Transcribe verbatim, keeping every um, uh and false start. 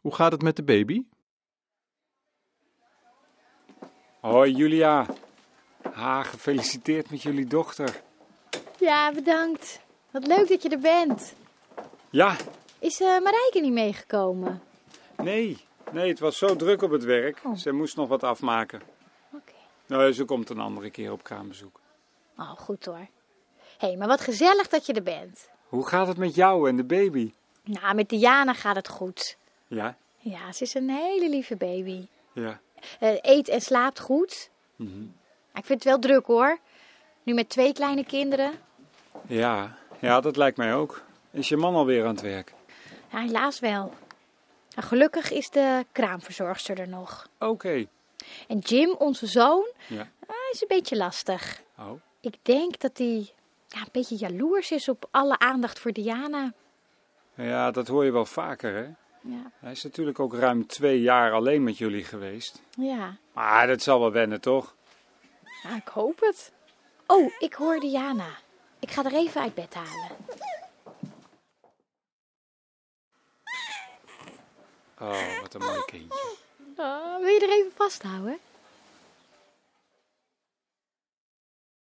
Hoe gaat het met de baby? Hoi Julia. Ha, gefeliciteerd met jullie dochter. Ja, bedankt. Wat leuk dat je er bent. Ja, Is uh, Marijke niet meegekomen? nee. Nee, het was zo druk op het werk. Oh. Ze moest nog wat afmaken. Oké. Nou, ze komt een andere keer op kraambezoek. Oh, goed hoor. Hé, hey, maar wat gezellig dat je er bent. Hoe gaat het met jou en de baby? Nou, met Diana gaat het goed. Ja, Ja, ze is een hele lieve baby. ja. Uh, eet en slaapt goed. Mhm. Ik vind het wel druk hoor. Nu met twee kleine kinderen. Ja, ja, dat lijkt mij ook. Is je man alweer aan het werk? Ja, helaas wel. Nou, gelukkig is de kraamverzorgster er nog. Oké. En Jim, onze zoon, Ja. hij is een beetje lastig. Oh. Ik denk dat hij ja, een beetje jaloers is op alle aandacht voor Diana. Ja, dat hoor je wel vaker, hè? Ja. Hij is natuurlijk ook ruim twee jaar alleen met jullie geweest. Ja, Maar dat zal wel wennen, toch? ja, ik hoop het. Oh, ik hoor Diana. Ik ga er even uit bed halen. Oh, wat een mooi kindje. Oh, wil je er even vasthouden?